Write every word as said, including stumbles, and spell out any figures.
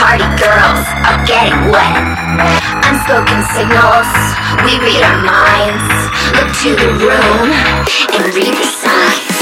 Party girls are getting wet. Unspoken signals, we read our minds. Look to the room and read the signs.